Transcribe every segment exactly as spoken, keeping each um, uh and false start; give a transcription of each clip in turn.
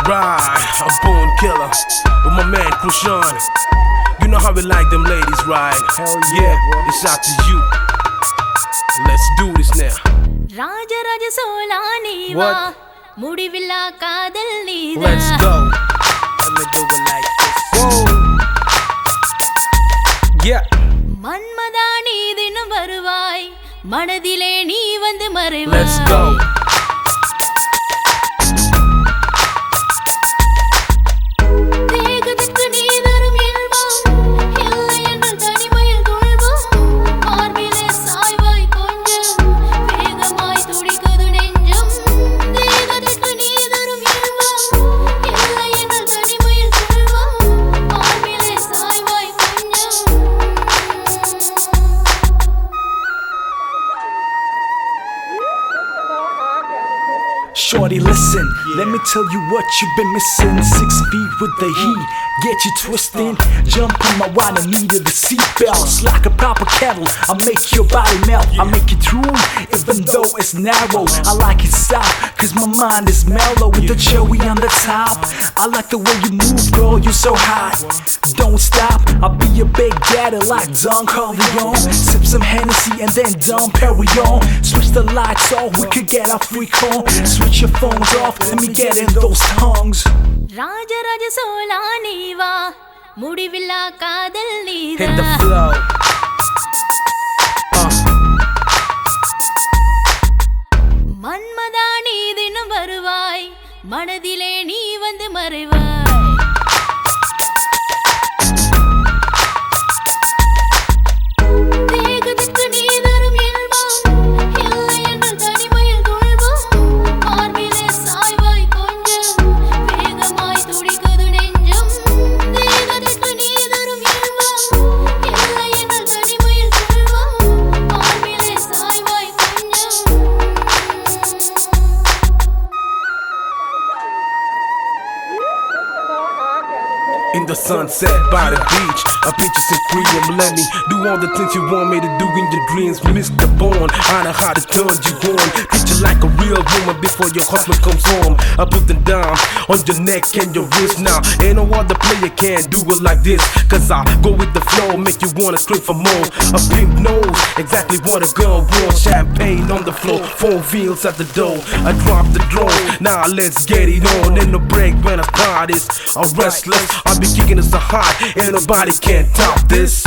Right, a born killer with my man Krishan. You know how we like them ladies, right? Hell yeah, bro. It's out to you. Let's do this now. Raja Raja Solani va mudivilla kaadal needa. Let's go. Let me do it like this. Whoa. Yeah. Manmada nee dinam varuvai manadile nee vandu maruvai. Let's go. Shorty, listen, yeah. Let me tell you what you've been missing. Six feet with the heat, get you twisting. Jump on my ride and need the seatbelts. Like a proper kettle, I'll make your body melt. I'll make it through, even though it's narrow. I like it soft, cause my mind is mellow. With the cherry on the top, I like the way you move, girl, you're so hot. Don't stop, I'll be your big daddy like Don Corleone. Sip some Hennessy and then Dom Perignon. Switch the lights off, we could get our freak on. Switch your phones off, let me get in those tongues. Raja Raja Solani va mudivilla kaadal needa. Hit the flow. uh. Manmada nee dinam varuvai manadile nee vandu maruvai. In the sunset by the beach, a peaches and cream. Let me do all the things you want me to do in your dreams. Mister Born, I know how to turn you on. Picture like a real woman before your husband comes home. I put them down on your neck and your wrist. Now ain't no other player can do it like this. Cause I go with the flow, make you wanna scream for more. A pimp knows exactly what a girl wants. Champagne on the floor, four wheels at the door. I drop the drone, now let's get it on. Ain't no break when I start this. I'm restless, I be kicking it so hot, ain't nobody can top this.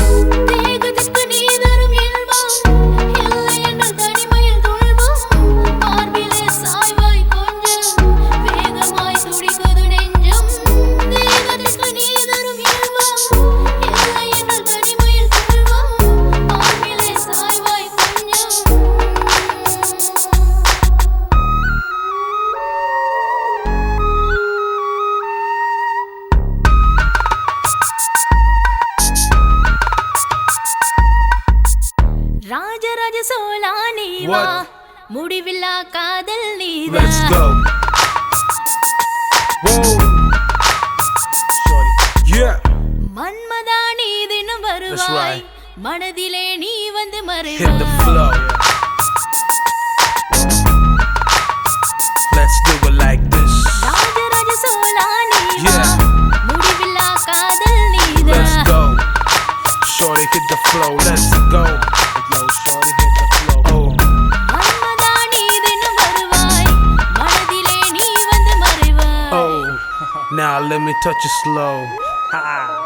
Raja Raja Solani va mudivilla kaadal needa. Let's go. Whoa. Shorty. Yeah. Manmada nee dinam varuvai manadile nee vandu maruvai. Hit the flow. Let's do it like this. Raja Raja Solani va Yeah. mudivilla kaadal needa. Let's go. Shorty, hit the flow. Let's go. Yo, shorty, hit the flow. Oh. Manmada nee dinam varuvai manadile nee vandu maruvai. Oh. Now let me touch it slow.